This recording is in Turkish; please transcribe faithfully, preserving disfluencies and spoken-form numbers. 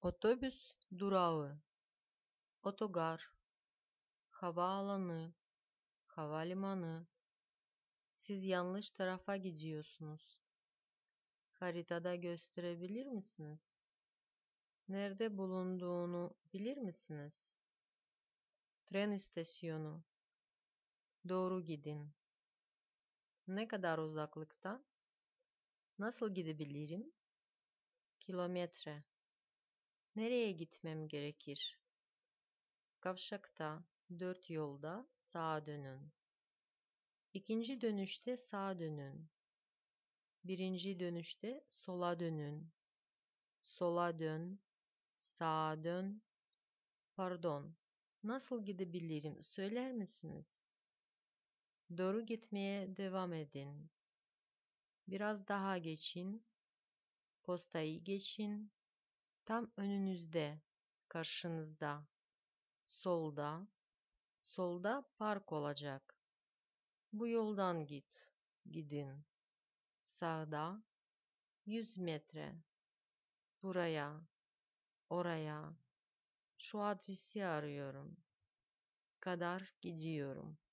Otobüs durağı, otogar, havaalanı, havalimanı. Siz yanlış tarafa gidiyorsunuz. Haritada gösterebilir misiniz? Nerede bulunduğunu bilir misiniz? Tren istasyonu. Doğru gidin. Ne kadar uzaklıkta? Nasıl gidebilirim? Kilometre. Nereye gitmem gerekir? Kavşakta, dört yolda sağa dönün. İkinci dönüşte sağa dönün. Birinci dönüşte sola dönün. Sola dön, sağa dön. Pardon, nasıl gidebilirim söyler misiniz? Doğru gitmeye devam edin. Biraz daha geçin. Postayı geçin. Tam önünüzde, karşınızda. Solda, solda park olacak. Bu yoldan git, gidin. Sağda, yüz metre. Buraya, oraya. Şu adresi arıyorum. Kadar gidiyorum.